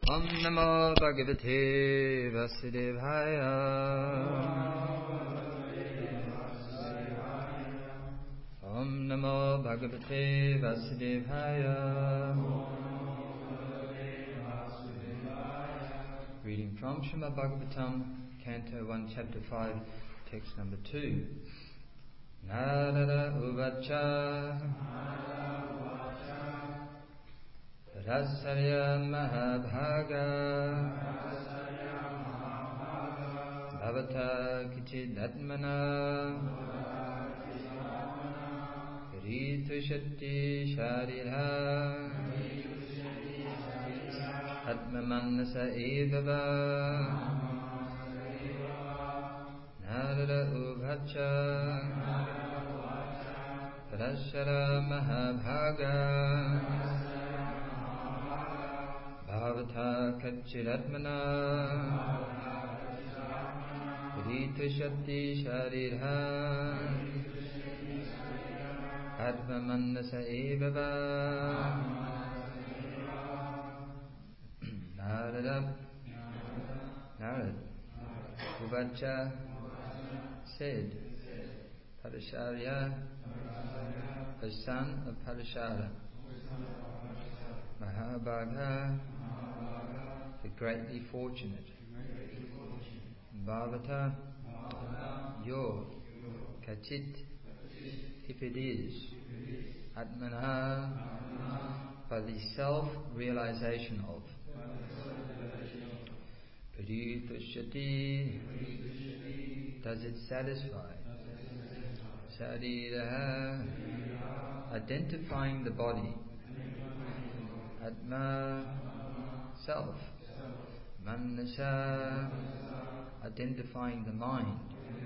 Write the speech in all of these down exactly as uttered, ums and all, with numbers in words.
Om Namo Bhagavate Vasudevaya. Om Namo Bhagavate Vasudevaya. Reading from Srimad Bhagavatam, Canto one, Chapter five, text number two. Narada Uvacha Rasarya Mahabhaga Bhavata Kichidatmana Ritushati Sharira Atmamanasa Evava Narada Uvacha Rasara Mahabhaga Bhavata Kachiratmana Ritushati Sharira Atmamanasa Evava Narada Narada Uvacha said, Parasharya, the son of Parashara, Mahabhaga, the greatly fortunate, Bhavata, your, Kachit, if it is, Atmana, by the self-realization of, Paritushati, does it satisfy? Sharira, identifying the body. Atma, self. Manasa, identifying the mind.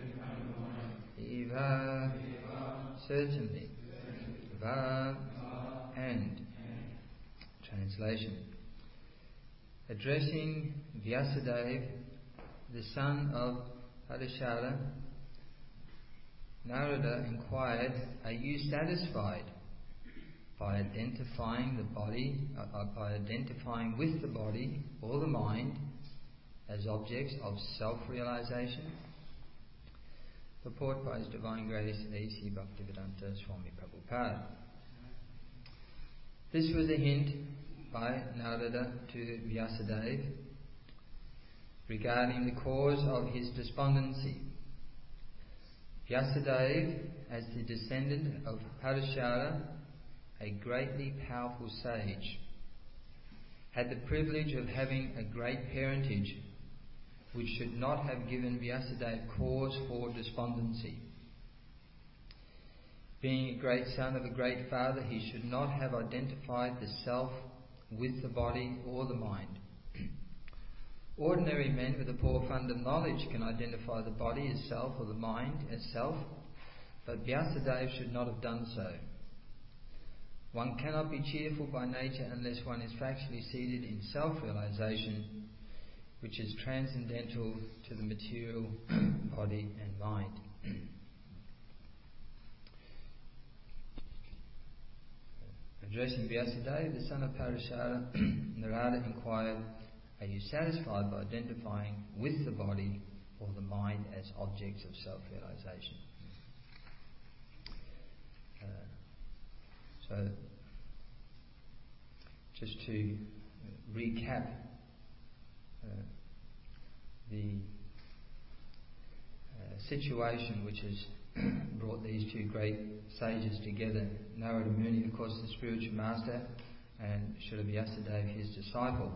Eva, certainly. Va, and. Translation. Addressing Vyasadeva, the son of Parashara, Narada inquired, are you satisfied by identifying the body, uh, by identifying with the body or the mind as objects of self-realization? Purport by His Divine Grace A C Bhaktivedanta Swami Prabhupada. This was a hint by Narada to Vyasadeva regarding the cause of his despondency. Vyasadeva, as the descendant of Parashara, a greatly powerful sage, had the privilege of having a great parentage which should not have given Vyasadeva cause for despondency. Being a great son of a great father, he should not have identified the self with the body or the mind. Ordinary men with a poor fund of knowledge can identify the body as self or the mind as self, but Vyasadeva should not have done so. One cannot be cheerful by nature unless one is factually seated in self-realization, which is transcendental to the material body and mind. Addressing Vyasadeva, the son of Parashara, Narada inquired, are you satisfied by identifying with the body or the mind as objects of self-realization? Uh, so, just to recap uh, the uh, situation which has brought these two great sages together. Narada Muni, of course, the spiritual master, and Srila Vyasadeva, his disciple.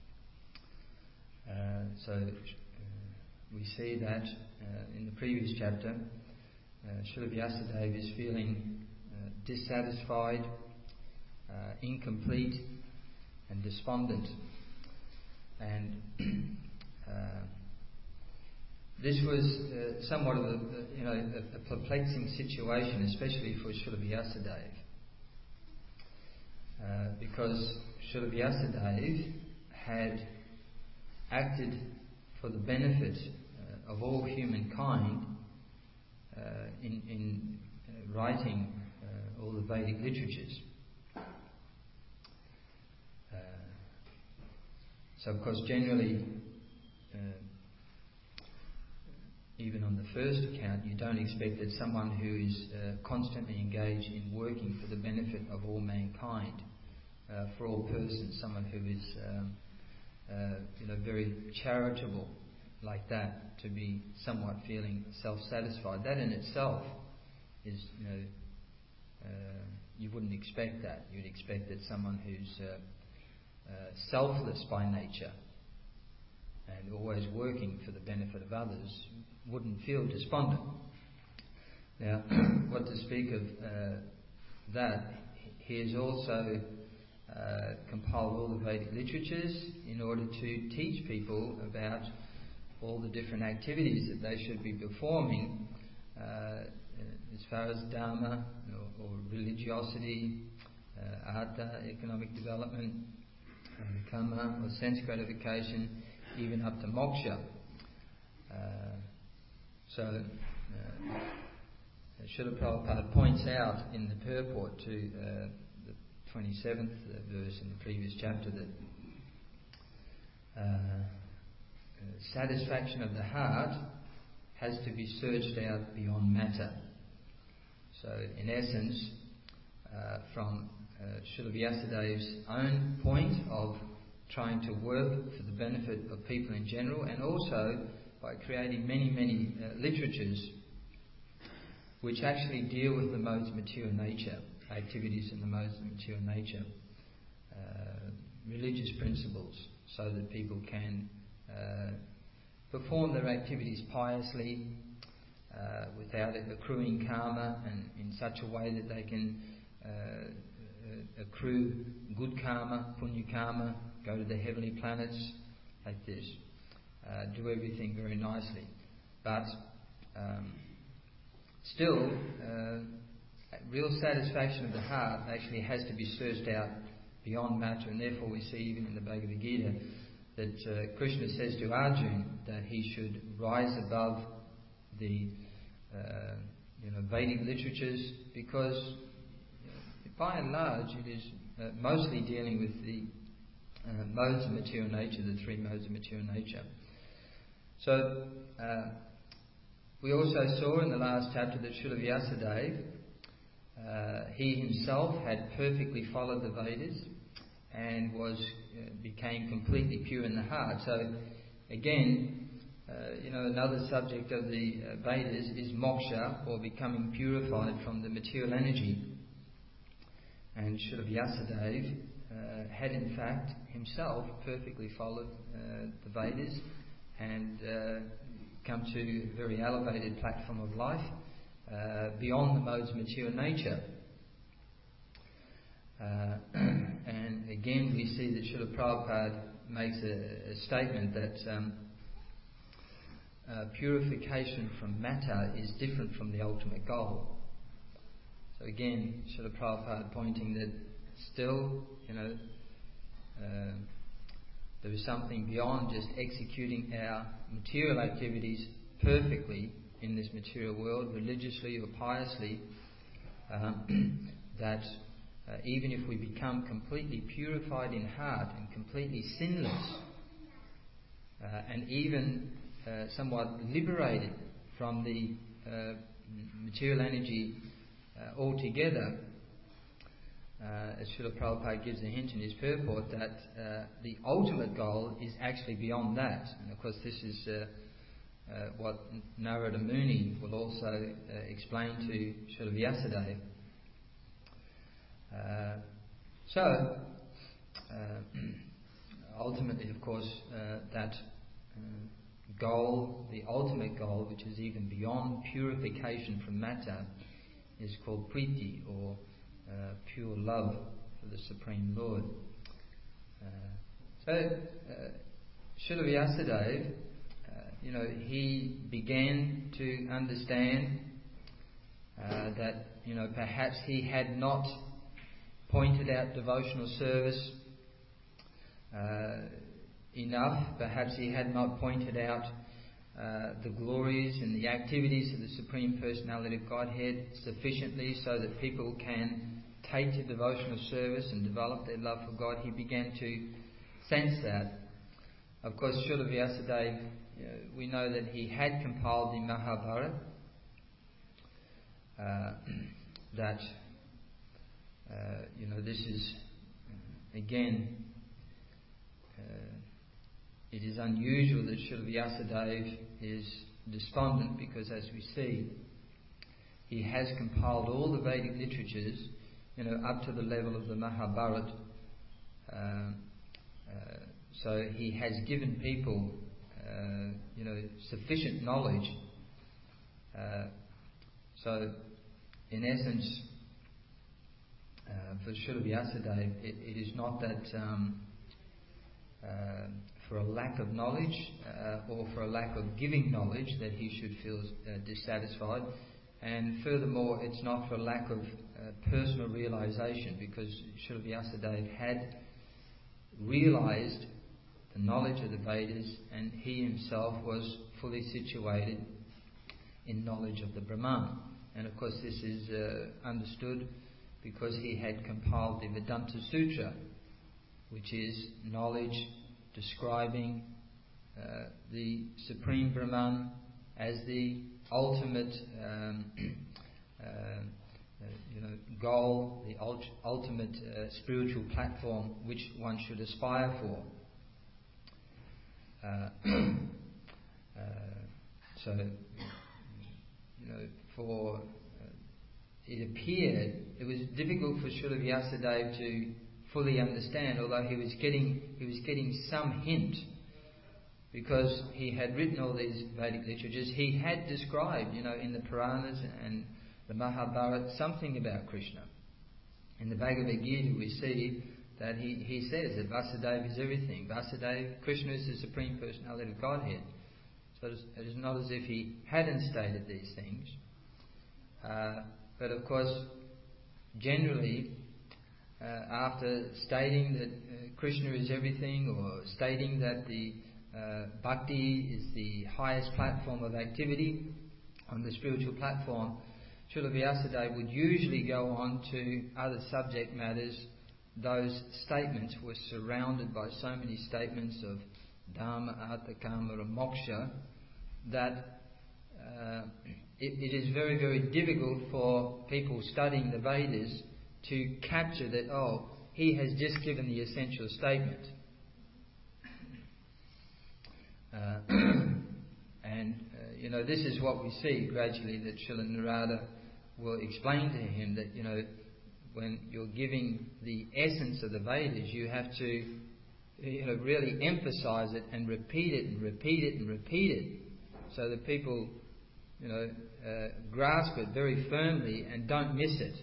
Uh, so uh, we see that uh, in the previous chapter, uh, Srila Vyasadeva is feeling uh, dissatisfied, uh, incomplete, and despondent. And uh, this was uh, somewhat of a, you know, a, a perplexing situation, especially for Srila Vyasadeva, uh, because Srila Vyasadeva had acted for the benefit uh, of all humankind uh, in, in uh, writing uh, all the Vedic literatures. Uh, so of course generally, uh, even on the first account, you don't expect that someone who is uh, constantly engaged in working for the benefit of all mankind, uh, for all persons, someone who is um, uh, you know, very charitable like that, to be somewhat feeling self-satisfied. That in itself is, you know, uh, you wouldn't expect that. You'd expect that someone who's uh, uh, selfless by nature and always working for the benefit of others wouldn't feel despondent. Now, what to speak of uh, that, he has also uh, compiled all the Vedic literatures in order to teach people about all the different activities that they should be performing uh, as far as dharma or, or religiosity, uh, artha, economic development, uh, karma or sense gratification, even up to moksha. Uh, so, uh, Srila Prabhupada points out in the purport to uh, the twenty-seventh verse in the previous chapter that uh, satisfaction of the heart has to be searched out beyond matter. So, in essence, uh, from uh, Srila Vyasadev's own point of trying to work for the benefit of people in general, and also by creating many, many uh, literatures which actually deal with the modes of material nature, activities in the modes of material nature, uh, religious principles, so that people can uh, perform their activities piously, uh, without accruing karma, and in such a way that they can uh, accrue good karma, punya karma, go to the heavenly planets like this, uh, do everything very nicely. But um, still, uh, real satisfaction of the heart actually has to be searched out beyond matter, and therefore we see even in the Bhagavad Gita that uh, Krishna says to Arjuna that he should rise above the uh, you know, Vedic literatures, because you know, by and large it is uh, mostly dealing with the uh, modes of material nature, the three modes of material nature. So uh, we also saw in the last chapter that Srila Vyasadeva, uh, he himself had perfectly followed the Vedas and was uh, became completely pure in the heart. So again, uh, you know, another subject of the uh, Vedas is moksha, or becoming purified from the material energy. And Srila Vyasadeva uh, had in fact himself perfectly followed uh, the Vedas and uh, come to a very elevated platform of life uh, beyond the modes of material nature. Uh, and again we see that Srila Prabhupada makes a, a statement that um, uh, purification from matter is different from the ultimate goal. So again, Srila Prabhupada pointing that still, you know, uh, there is something beyond just executing our material activities perfectly in this material world, religiously or piously, um, that uh, even if we become completely purified in heart and completely sinless, uh, and even uh, somewhat liberated from the uh, material energy uh, altogether, Uh, as Srila Prabhupada gives a hint in his purport that uh, the ultimate goal is actually beyond that. And of course this is uh, uh, what Narada Muni will also uh, explain to Srila Vyasadeva. Uh, so, uh, ultimately of course uh, that uh, goal, the ultimate goal, which is even beyond purification from matter, is called Priti, or Uh, pure love for the Supreme Lord. Uh, so, uh, Srila Vyasadeva, uh, you know, he began to understand uh, that, you know, perhaps he had not pointed out devotional service uh, enough. Perhaps he had not pointed out uh, the glories and the activities of the Supreme Personality of Godhead sufficiently so that people can take to devotional service and develop their love for God. He began to sense that. Of course, Srila Vyasadeva, you know, we know that he had compiled the Mahabharata, uh, that, uh, you know, this is, again, uh, it is unusual that Srila Vyasadeva is despondent, because as we see, he has compiled all the Vedic literatures, you know, up to the level of the Mahabharata. Uh, uh, so he has given people, uh, you know, sufficient knowledge. Uh, so, in essence, uh, for Srila Vyasadeva, it, it is not that um, uh, for a lack of knowledge uh, or for a lack of giving knowledge that he should feel uh, dissatisfied. And furthermore, it's not for lack of uh, personal realization, because Srila Vyasadeva had realized the knowledge of the Vedas, and he himself was fully situated in knowledge of the Brahman. And of course this is uh, understood because he had compiled the Vedanta Sutra, which is knowledge describing uh, the Supreme Brahman as the ultimate um, uh, uh, you know, goal, the ult- ultimate uh, spiritual platform which one should aspire for. Uh, uh, so, you know, for uh, it appeared it was difficult for Srila Vyasadeva to fully understand, although he was getting he was getting some hint, because he had written all these Vedic literatures. He had described, you know, in the Puranas and the Mahabharata something about Krishna. In the Bhagavad Gita we see that he, he says that Vasudeva is everything. Vasudeva, Krishna is the Supreme Personality of Godhead. So it is, it is not as if he hadn't stated these things. Uh, but of course, generally, uh, after stating that uh, Krishna is everything, or stating that the uh, bhakti is the highest platform of activity on the spiritual platform, Srila Vyasadeva would usually go on to other subject matters. Those statements were surrounded by so many statements of Dharma, Artha, Kama and Moksha that uh, it, it is very, very difficult for people studying the Vedas to capture that, oh, he has just given the essential statement. Uh, and, uh, you know, this is what we see gradually, that Srila Narada will explain to him that, you know, when you're giving the essence of the Vedas, you have to, you know, really emphasize it and repeat it and repeat it and repeat it, so that people, you know, uh, grasp it very firmly and don't miss it.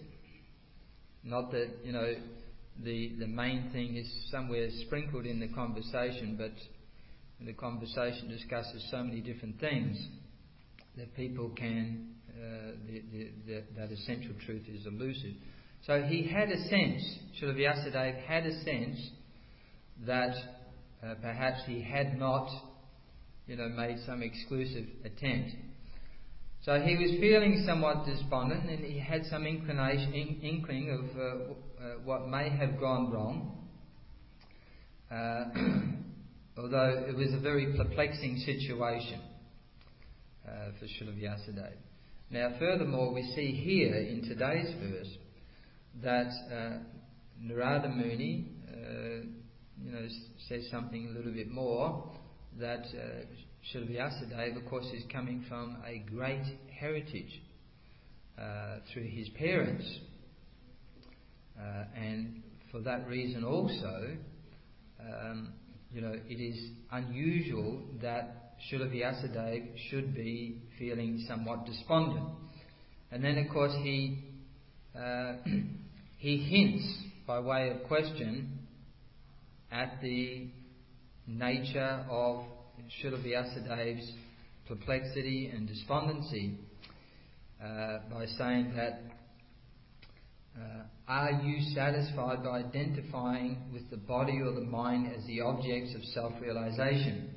Not that, you know, the the main thing is somewhere sprinkled in the conversation, but the conversation discusses so many different things that people can, uh, the, the, the, that essential truth is elusive. So he had a sense, Srila Vyasadeva had a sense that uh, perhaps he had not, you know, made some exclusive attempt. So he was feeling somewhat despondent, and he had some inclination, in, inkling of uh, uh, what may have gone wrong. Uh, although it was a very perplexing situation uh, for Srila Vyasadeva. Now, furthermore, we see here in today's verse that uh, Narada Muni, uh, you know, says something a little bit more, that uh, Srila Vyasadeva, of course, is coming from a great heritage uh, through his parents, uh, and for that reason also, um, you know, it is unusual that Srila Vyasadeva should be feeling somewhat despondent. And then, of course, he uh, he hints by way of question at the nature of Srila Vyasadeva's perplexity and despondency uh, by saying that uh, are you satisfied by identifying with the body or the mind as the objects of self-realization?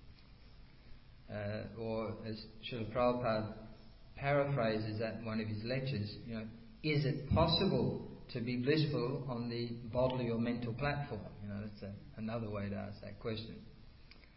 Uh, or as Srila Prabhupada paraphrases that in one of his lectures, you know, is it possible to be blissful on the bodily or mental platform? You know, that's a, another way to ask that question.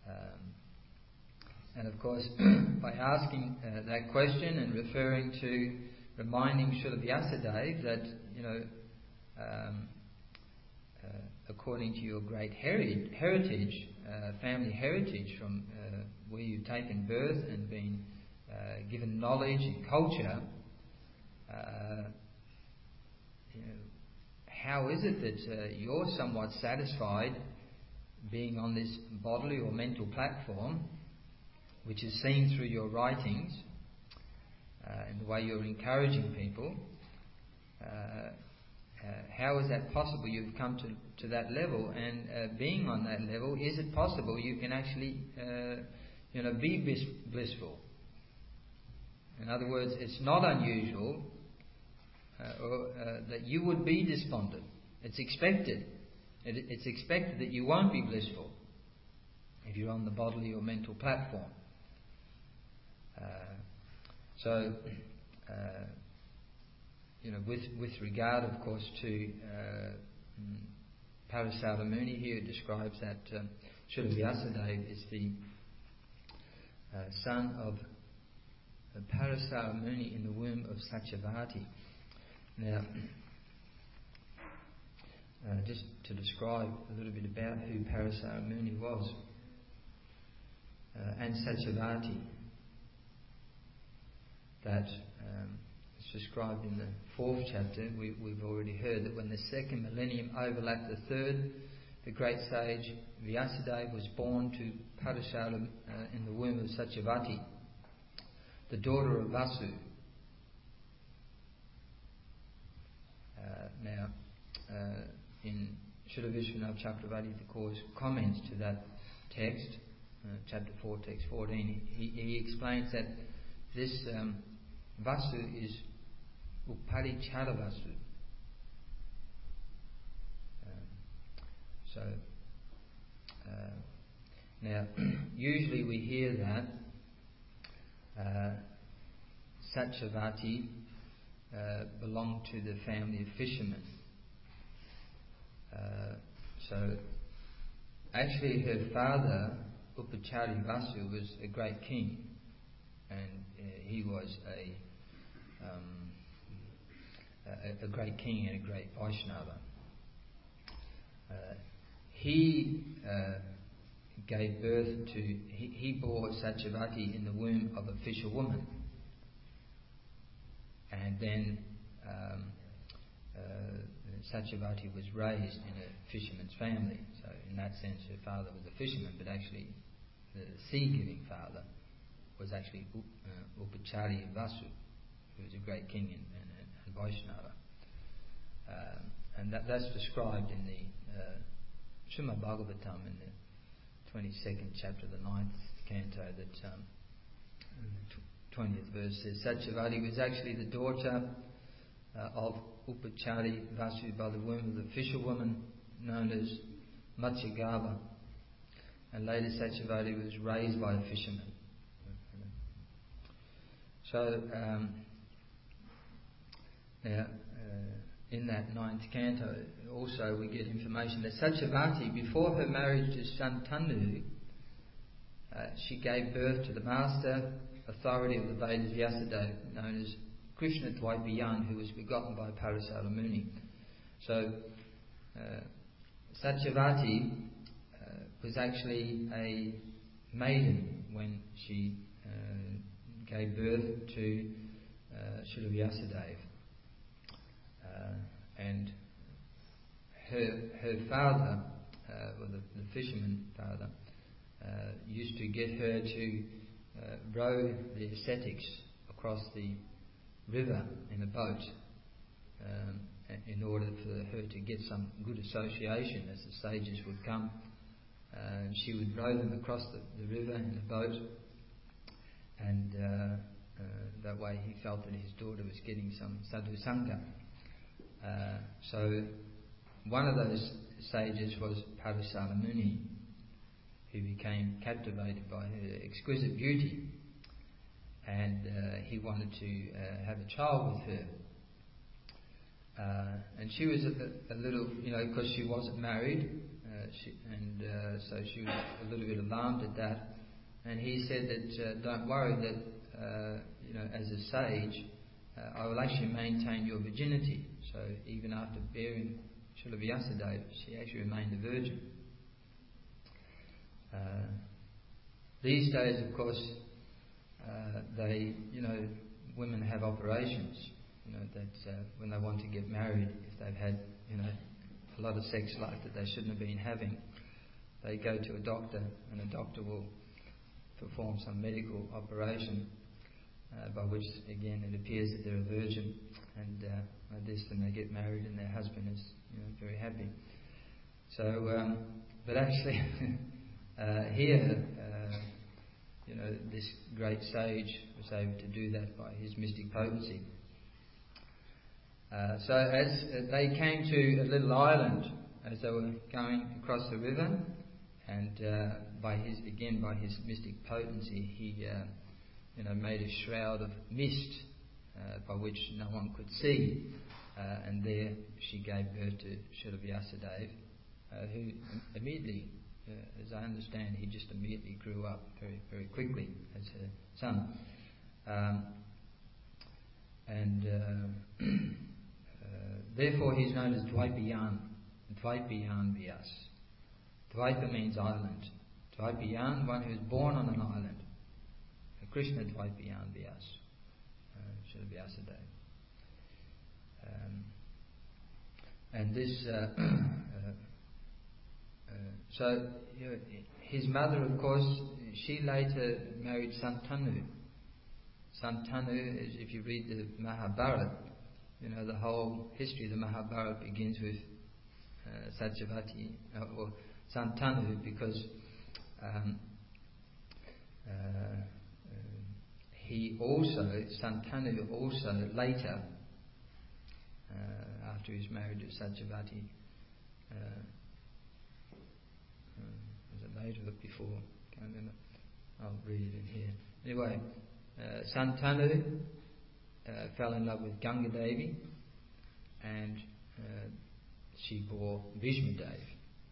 Um, and of course, by asking uh, that question and referring to, reminding Srila Vyasadeva that, you know, um, uh, according to your great heri- heritage, uh, family heritage from uh, where you've taken birth and been uh, given knowledge and culture, uh, you know, how is it that uh, you're somewhat satisfied being on this bodily or mental platform, which is seen through your writings uh, and the way you're encouraging people? Uh, uh, how is that possible? You've come to, to that level, and uh, being on that level, is it possible you can actually, uh, you know, be bliss, blissful? In other words, it's not unusual uh, or, uh, that you would be despondent. It's expected. It, it's expected that you won't be blissful if you're on the bodily or mental platform. Uh, so, uh, you know, with with regard, of course, to uh, Parasara Muni, here it describes that um, Srila Vyasadeva is the uh, son of uh, Parasara Muni in the womb of Satyavati. Now, uh, just to describe a little bit about who Parasara Muni was, uh, and Satyavati, that um, is described in the fourth chapter. We, we've already heard that when the second millennium overlapped the third, the great sage Vyasadeva was born to Parasara uh, in the womb of Satyavati, the daughter of Vasu. Uh, now, uh, in Srila Vishwanath Chakravarti Thakur's comments to that text, uh, chapter four, text fourteen, he, he explains that this um, Vasu is Uparichara Vasu. Um, so, uh, now, usually we hear that uh, Satyavati uh, belonged to the family of fishermen. Uh, so, actually, her father, Upachari Vasu, was a great king, and uh, he was a, um, a a great king and a great Vaishnava. Uh, he uh, gave birth to, he, he bore Satyavati in the womb of a fisherwoman, and then um, uh, Satyavati was raised in a fisherman's family. So in that sense her father was a fisherman, but actually the sea-giving father was actually uh, Upachari Vasu, who was a great king and, and, and Vaishnava. Um, and that, that's described in the uh, Srimad Bhagavatam in the twenty-second chapter, the ninth canto, that um, the twentieth verse says, Satyavati was actually the daughter uh, of Upachari Vasu by the womb of the fisherwoman known as Matsyagava, and later Satyavati was raised by a fisherman. So, um, now, uh, in that ninth canto, also we get information that Satyavati, before her marriage to Shantanu, uh, she gave birth to the master authority of the Vedas, Vyasadeva, known as Krishna Dvaipayan, who was begotten by Parasara Muni. So, uh, Satyavati uh, was actually a maiden when she uh, gave birth to uh, Srila Vyasadeva. Uh, and her her father, uh, or the, the fisherman father, uh, used to get her to uh, row the ascetics across the river in a boat, um, in order for her to get some good association as the sages would come. Uh, she would row them across the, the river in a boat, and uh, uh, that way he felt that his daughter was getting some sadhu sangha. Uh, so one of those sages was Parasara Muni, who became captivated by her exquisite beauty, and uh, he wanted to uh, have a child with her. Uh, and she was a, a little, you know, because she wasn't married, uh, she, and uh, so she was a little bit alarmed at that. And he said that uh, don't worry, that uh, you know, as a sage, uh, I will actually maintain your virginity. So even after bearing Srila Vyasadeva, she actually remained a virgin. Uh, these days, of course, uh, they, you know, women have operations. You know, that uh, when they want to get married, if they've had, you know, a lot of sex life that they shouldn't have been having, they go to a doctor, and a doctor will perform some medical operation uh, by which, again, it appears that they're a virgin, and uh, like this, then they get married, and their husband is, you know, very happy. So, um, but actually, uh, here, uh, you know, this great sage was able to do that by his mystic potency. Uh, so as uh, they came to a little island as they were going across the river, and uh, by his again by his mystic potency, he uh, you know made a shroud of mist uh, by which no one could see, uh, and there she gave birth to Srila Vyasadeva, uh, who immediately, uh, as I understand, he just immediately grew up very very quickly as her son, um, and. Uh, Uh, therefore, he's known as Dvaipayan, Dvaipayan Vyas. Dvaipa means island. Dvaipayan, one who is born on an island. Krishna Dvaipayan Vyas, Srila Vyasadeva. Um, and this, uh, uh, uh, so you know, his mother, of course, she later married Santanu. Santanu, is, if you read the Mahabharata, you know, the whole history of the Mahabharata begins with uh, Satyavati uh, or Santanu, because um, uh, uh, he also, Santanu also later, uh, after he was married to Satyavati, uh, uh, was it later or before? Can't remember. I'll read it in here. Anyway, uh, Santanu Uh, fell in love with Ganga Devi, and uh, she bore Bhishma Dev.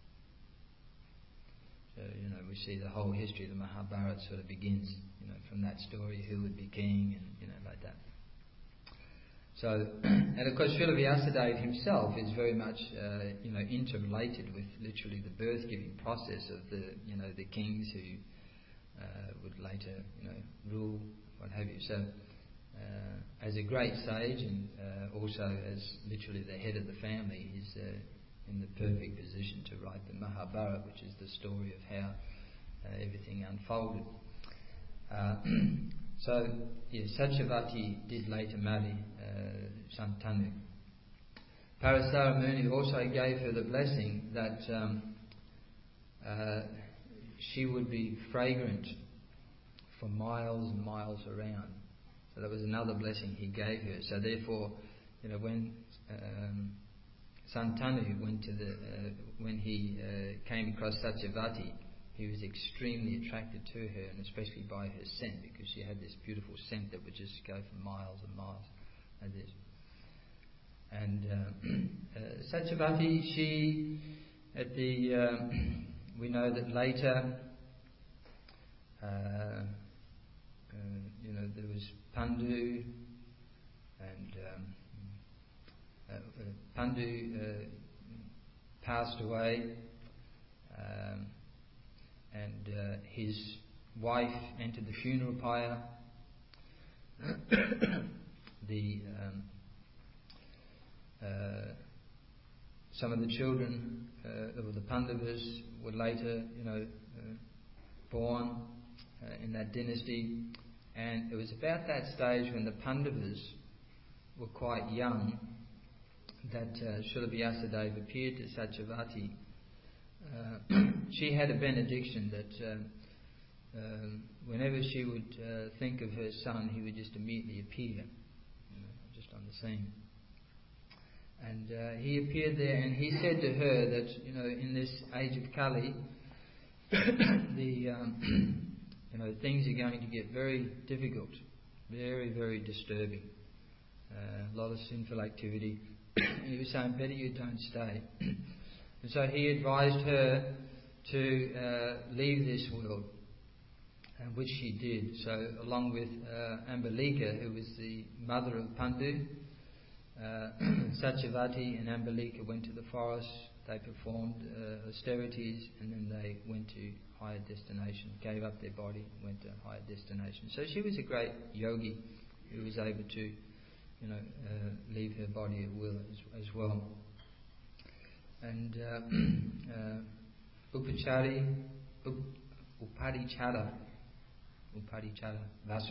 So, you know, we see the whole history of the Mahabharata sort of begins, you know, from that story, who would be king, and, you know, like that. So, and of course, Srila Vyasadeva himself is very much, uh, you know, interrelated with literally the birth-giving process of the, you know, the kings who uh, would later, you know, rule, what have you. So, Uh, as a great sage, and uh, also as literally the head of the family, he's uh, in the perfect position to write the Mahabharata, which is the story of how uh, everything unfolded. Uh, so, yes, Satyavati did later marry uh, Santanu. Parasara Muni also gave her the blessing that um, uh, she would be fragrant for miles and miles around. So that was another blessing he gave her. So therefore, you know, when um, Santanu went to the, uh, when he uh, came across Satyavati, he was extremely attracted to her, and especially by her scent, because she had this beautiful scent that would just go for miles and miles, like this. And uh, uh, Satyavati, she, at the, um, we know that later. Uh, Uh, you know, there was Pandu, and um, uh, uh, Pandu uh, passed away, um, and uh, his wife entered the funeral pyre. the um, uh, some of the children uh, of the Pandavas were later, you know, uh, born uh, in that dynasty. And it was about that stage when the Pandavas were quite young that uh, Srila Vyasadeva appeared to Satyavati. Uh, she had a benediction that uh, um, whenever she would uh, think of her son, he would just immediately appear, you know, just on the scene. And uh, he appeared there, and he said to her that, you know, in this age of Kali, the um, you know, things are going to get very difficult, very, very disturbing. Uh, a lot of sinful activity. And he was saying, better you don't stay. And so he advised her to uh, leave this world, and which she did. So along with uh, Ambalika, who was the mother of Pandu, uh, Satyavati and Ambalika went to the forest. They performed uh, austerities, and then they went to higher destination, gave up their body, went to higher destination. So she was a great yogi who was able to, you know, uh, leave her body at will as, as well. And uh, uh, Upachari, up, Upadichara, Upadichara Vasu.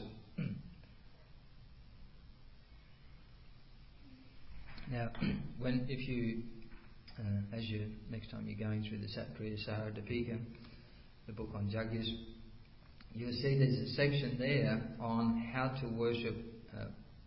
Now, when if you, uh, as you next time you're going through the Satpriya Saradipika, the book on Yajnas, you'll see there's a section there on how to worship uh,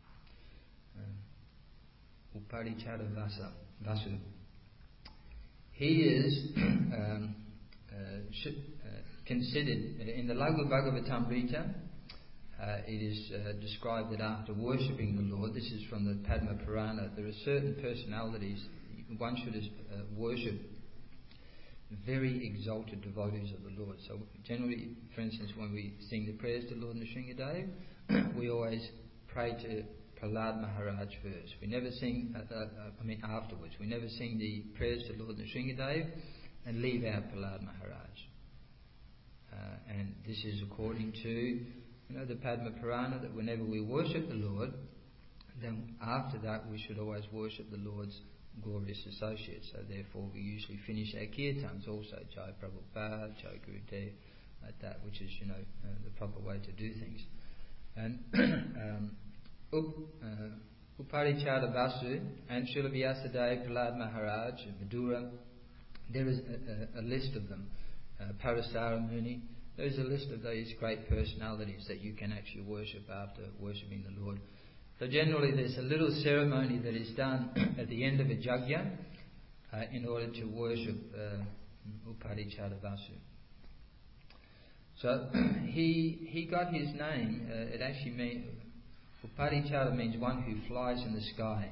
uh, Upadichara Vasa, Vasu. He is um, uh, sh- uh, considered in the Laghu Bhagavatamrita. Uh, it is uh, described that after worshipping the Lord, this is from the Padma Purana, there are certain personalities one should uh, worship, very exalted devotees of the Lord. So generally, for instance, when we sing the prayers to Lord Nrsingadev, we always pray to Prahlad Maharaj first. We never sing, uh, uh, I mean afterwards, we never sing the prayers to Lord Nrsingadev and leave out Prahlad Maharaj. Uh, and this is according to, you know, the Padma Purana, that whenever we worship the Lord, then after that we should always worship the Lord's glorious associates. So therefore we usually finish our kirtans also, Jai Prabhupada, Jai Gurudev, like that, which is, you know, uh, the proper way to do things. And um, Up, uh, Upadichara Vasu and Srila Vyasadeva, Prahlad Maharaj, Madura, there is a, a, a list of them. Uh, Parasara Muni, there's a list of these great personalities that you can actually worship after worshipping the Lord. So generally there's a little ceremony that is done at the end of a yajna uh, in order to worship uh, Upadichara Vasu. So he he got his name, uh, it actually means, Upadichara means one who flies in the sky.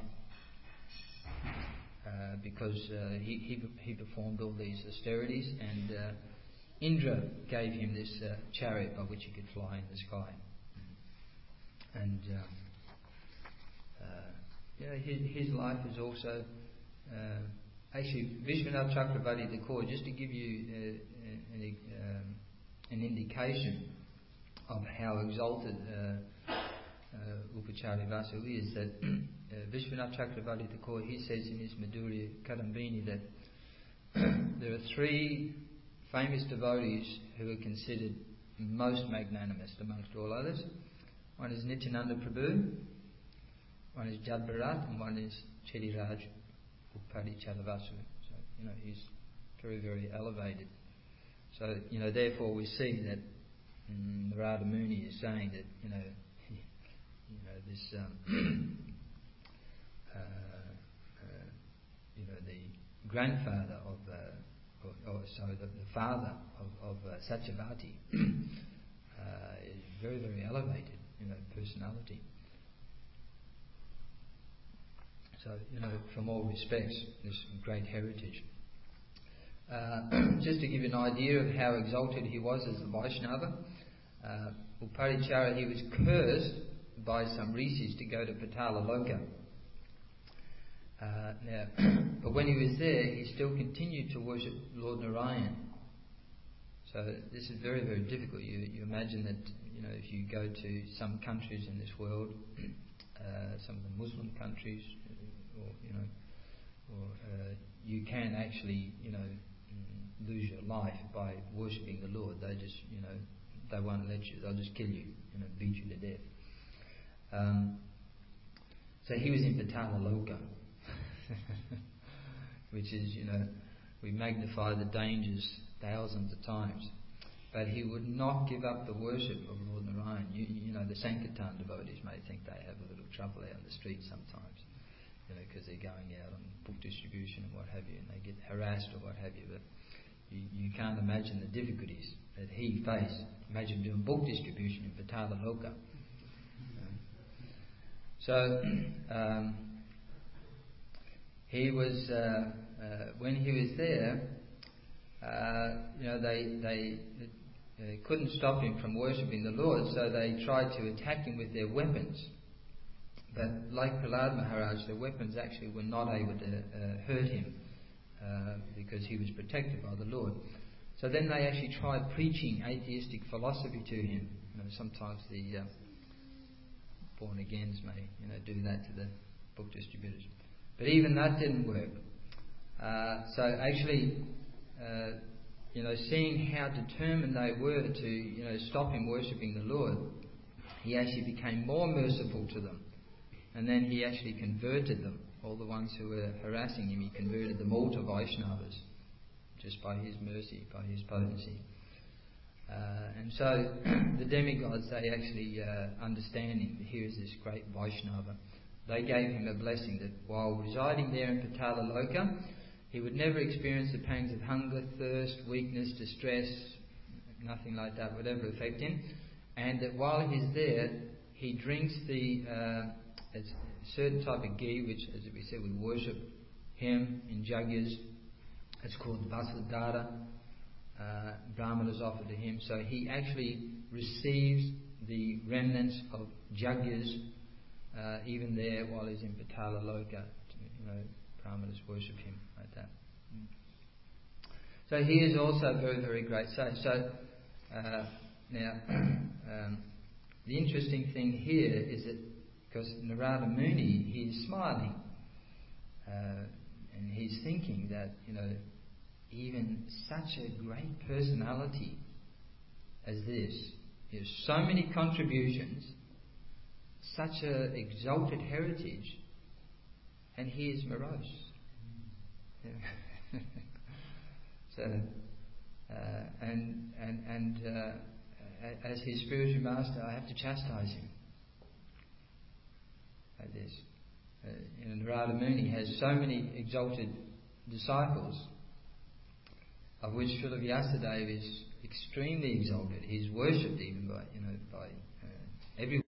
Uh, because uh, he, he he performed all these austerities, and uh, Indra gave him this uh, chariot by which he could fly in the sky. And um, uh, yeah, his, his life is also uh, actually Vishwanath Chakravarti Thakur, just to give you uh, an, um, an indication of how exalted uh, uh, Upachari Vasu is, that uh, Vishwanath Chakravarti Thakur, he says in his Madhurya Kadambini that there are three famous devotees who are considered most magnanimous amongst all others. One is Nityananda Prabhu, one is Jad Bharat, and one is Chediraj Upadichara Vasu. So, you know, he's very, very elevated. So, you know, therefore we see that um, Narada Muni is saying that, you know, you know, this, um, uh, uh, you know, the grandfather of, uh, or, or sorry, the, the father of, of uh, Satyavati uh, is very, very elevated, you know, personality. So, you know, from all respects, there's great heritage. Uh, just to give you an idea of how exalted he was as a Vaishnava, uh, Upadichara, he was cursed by some rishis to go to Patala Loka. Uh, now, but when he was there, he still continued to worship Lord Narayan. So this is very, very difficult. You, you imagine that, you know, if you go to some countries in this world, uh, some of the Muslim countries, or you know, or uh, you can actually, you know, lose your life by worshipping the Lord. They just, you know, they won't let you. They'll just kill you, you know, beat you to death. Um, so he was in Patala Loka, which is, you know, we magnify the dangers thousands of times. But he would not give up the worship of Lord Narayan. You, you know, the Sankirtan devotees may think they have a little trouble out in the street sometimes, you know, because they're going out on book distribution and what have you, and they get harassed or what have you. But you, you can't imagine the difficulties that he faced. Imagine doing book distribution in Patala Loka. So um, he was uh, uh, when he was there, uh, you know, they they uh, couldn't stop him from worshipping the Lord, so they tried to attack him with their weapons. But like Prahlad Maharaj, the weapons actually were not able to uh, hurt him uh, because he was protected by the Lord. So then they actually tried preaching atheistic philosophy to him. You know, sometimes the uh, born-agains may, you know, do that to the book distributors. But even that didn't work. Uh, so actually, uh, you know, seeing how determined they were to, you know, stop him worshipping the Lord, he actually became more merciful to them. And then he actually converted them. All the ones who were harassing him, he converted them all to Vaishnavas, just by his mercy, by his potency. Uh, and so the demigods, they actually uh, understanding that here is this great Vaishnava. They gave him a blessing that while residing there in Patala Loka, he would never experience the pangs of hunger, thirst, weakness, distress, nothing like that would ever affect him. And that while he's there, he drinks the uh, a certain type of ghee, which, as we said, we worship him in jagyas. It's called Vasudhara. Uh, Brahmanas offered to him. So he actually receives the remnants of jagyas uh, even there while he's in Patala Loka. You know, Brahmanas worship him like that. So he is also very, very great. So, so uh, now, um, the interesting thing here is that because Narada Muni, he is smiling uh, and he's thinking that, you know, even such a great personality as this, he has so many contributions, such an exalted heritage, and he is morose. Yeah. so, uh, and and and uh, as his spiritual master, I have to chastise him. Like this. Uh, you know, Narada Muni has so many exalted disciples, of which Srila Vyasadeva is extremely exalted. He's worshipped even by, you know, by uh, everyone.